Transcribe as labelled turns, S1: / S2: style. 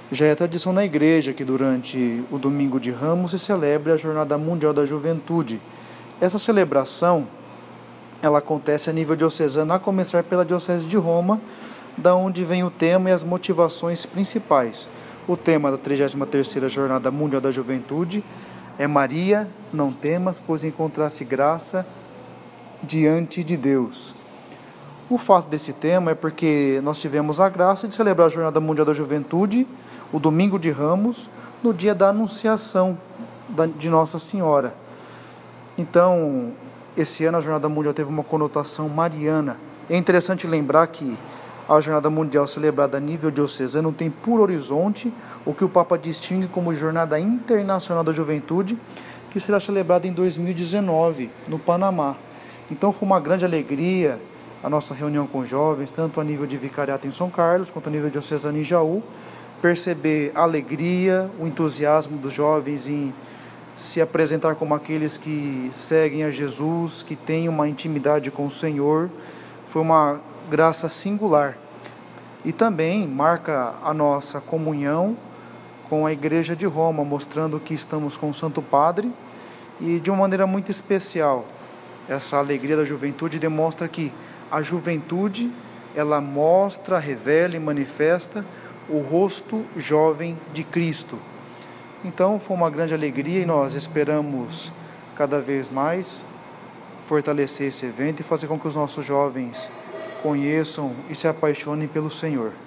S1: Já é tradição na igreja que durante o Domingo de Ramos se celebre a Jornada Mundial da Juventude. Essa celebração ela acontece a nível diocesano, a começar pela Diocese de Roma, da onde vem o tema e as motivações principais. O tema da 33ª Jornada Mundial da Juventude é Maria, não temas, pois encontraste graça diante de Deus. O fato desse tema é porque nós tivemos a graça de celebrar a Jornada Mundial da Juventude, o Domingo de Ramos, no dia da Anunciação de Nossa Senhora. Então, esse ano a Jornada Mundial teve uma conotação mariana. É interessante lembrar que a Jornada Mundial celebrada a nível diocesano tem por horizonte o que o Papa distingue como Jornada Internacional da Juventude, que será celebrada em 2019, no Panamá. Então foi uma grande alegria a nossa reunião com jovens, tanto a nível de vicariato em São Carlos, quanto a nível diocesano em Jaú, perceber a alegria, o entusiasmo dos jovens em se apresentar como aqueles que seguem a Jesus, que têm uma intimidade com o Senhor. Foi uma graça singular. E também marca a nossa comunhão com a Igreja de Roma, mostrando que estamos com o Santo Padre e de uma maneira muito especial. Essa alegria da juventude demonstra que a juventude, ela mostra, revela e manifesta o rosto jovem de Cristo. Então foi uma grande alegria e nós esperamos cada vez mais fortalecer esse evento e fazer com que os nossos jovens conheçam e se apaixonem pelo Senhor.